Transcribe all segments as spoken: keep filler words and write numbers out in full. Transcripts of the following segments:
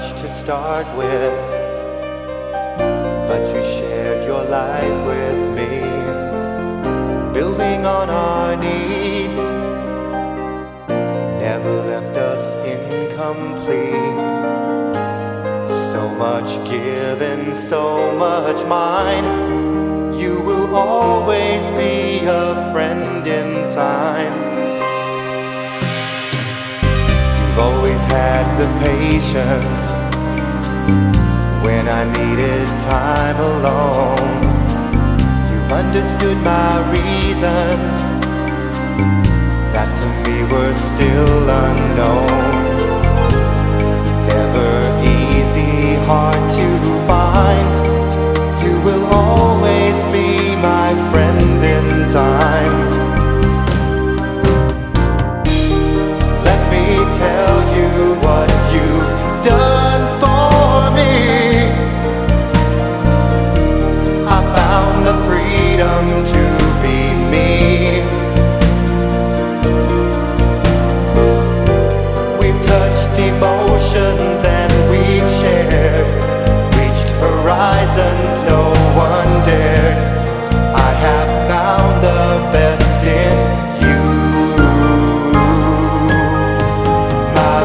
much to start with, but you shared your life with me, building on our needs, never left us incomplete. So much given, so much mine. You will always be a friend in time. You've always had the patience when I needed time alone. You've understood my reasons that to me were still unknown. Never easy, hard to find. You will always be my friend in time. Let me tell you what you've done for me. I found the freedom to be me. We've touched emotions and we've shared, reached horizons no one dared. I have found the best in you, my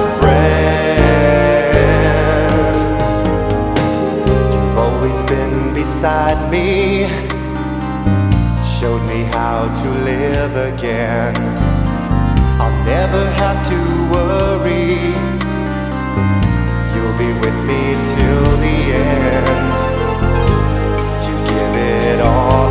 friend. You've always been beside me, showed me how to live again. I'll never have to worry. You'll be with me till the end, to give it all